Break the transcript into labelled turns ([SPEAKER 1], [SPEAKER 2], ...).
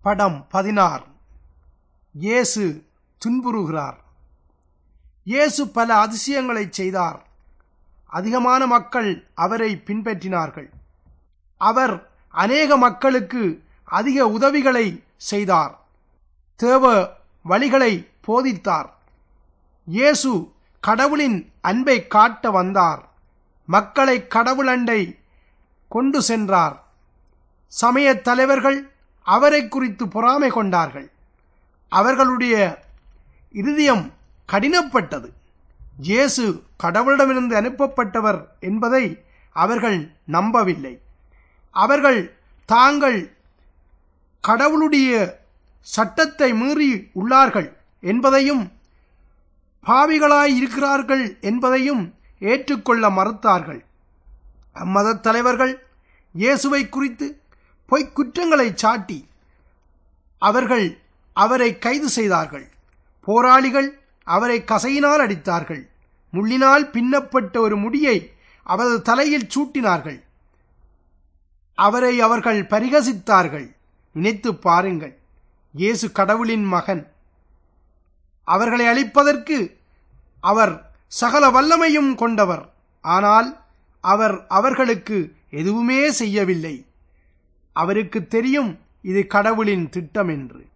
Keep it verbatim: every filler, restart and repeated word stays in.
[SPEAKER 1] படம் பதினாறு. இயேசு துன்புறுகிறார். இயேசு பல அதிசயங்களை செய்தார். அதிகமான மக்கள் அவரை பின்பற்றினார்கள். அவர் அநேக மக்களுக்கு அதிக உதவிகளை செய்தார். தேவ வழிகளை போதித்தார். இயேசு கடவுளின் அன்பை காட்ட வந்தார். மக்களை கடவுள் அண்டை கொண்டு சென்றார். சமய தலைவர்கள் அவரை குறித்து பொறாமை கொண்டார்கள். அவர்களுடைய இருதயம் கடினப்பட்டது. இயேசு கடவுளிடமிருந்து அனுப்பப்பட்டவர் என்பதை அவர்கள் நம்பவில்லை. அவர்கள் தாங்கள் கடவுளுடைய சட்டத்தை மீறி உள்ளார்கள் என்பதையும் பாவிகளாய் இருக்கிறார்கள் என்பதையும் ஏற்றுக்கொள்ள மறுத்தார்கள். அம்மத தலைவர்கள் இயேசுவை குறித்து பொய்க் குற்றங்களை சாட்டி அவர்கள் அவரை கைது செய்தார்கள். போராளிகள் அவரை கசையினால் அடித்தார்கள். முள்ளினால் பின்னப்பட்ட ஒரு முடியை அவரது தலையில் சூட்டினார்கள். அவரை அவர்கள் பரிகசித்தார்கள். நினைத்து பாருங்கள், இயேசு கடவுளின் மகன். அவர்களை அழிப்பதற்கு அவர் சகல வல்லமையும் கொண்டவர். ஆனால் அவர் அவர்களுக்கு எதுவுமே செய்யவில்லை. அவருக்கு தெரியும் இது கடவுளின் திட்டம் என்று.